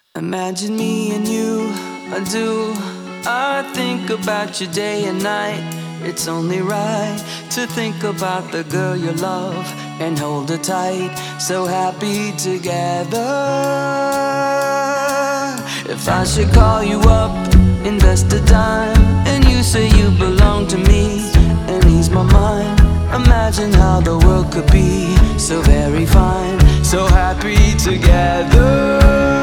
Imagine me and you, I do. I think about you day and night. It's only right to think about the girl you love and hold her tight. So happy together. If I should call you up, invest a dime, and you say you belong to me and ease my mind, imagine how the world could be so very fine, so happy together.